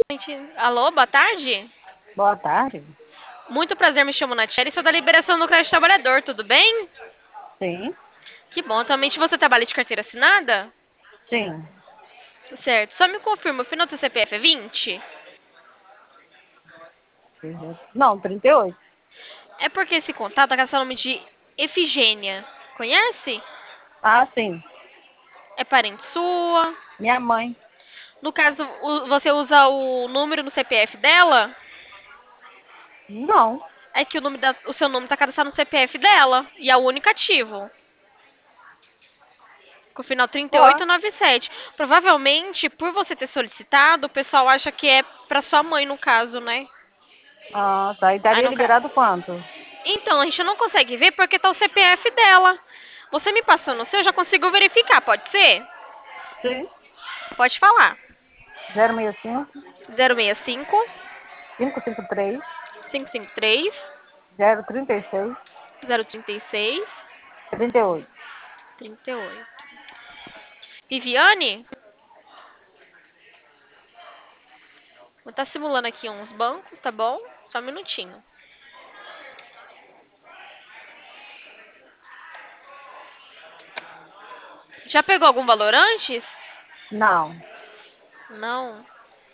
Alô, boa tarde? Boa tarde. Muito prazer, me chamo Natiele, sou da Liberação do Crédito Trabalhador, tudo bem? Sim, Que bom, atualmente você trabalha de carteira assinada? sim. Certo, só me confirma, o final do seu CPF é 20? Não, 38. É porque esse contato é com o nome de Efigênia, conhece? Ah, sim. É parente sua? Minha mãe. No caso, você usa o número no CPF dela? Não. É que o seu nome está cadastrado no CPF dela, e é o único ativo. Com o final Ó. 3897. Provavelmente, por você ter solicitado, o pessoal acha que é pra sua mãe, no caso, né? Ah, tá. E Aí estaria no ca... liberado quanto? Então, a gente não consegue ver porque tá o CPF dela. Você me passando o seu, eu já consigo verificar, pode ser? Sim. Pode falar. 065 065 553 553 036 036 38. 38. Viviane? Vou estar simulando aqui uns bancos, tá bom? Só um minutinho. Já pegou algum valor antes? Não. Não.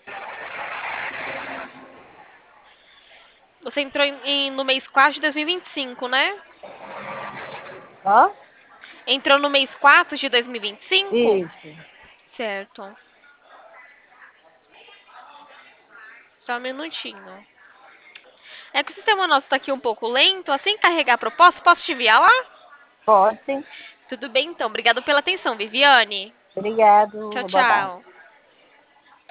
Você entrou no mês 4 de 2025, né? Ó. Entrou no mês 4 de 2025? Isso. Certo. Só um minutinho. É que o sistema nosso tá aqui um pouco lento. Assim que carregar a proposta, posso te enviar lá? Pode, sim. Tudo bem, então. Obrigado pela atenção, Viviane. Tchau, Obrigado. Boa tarde. tchau.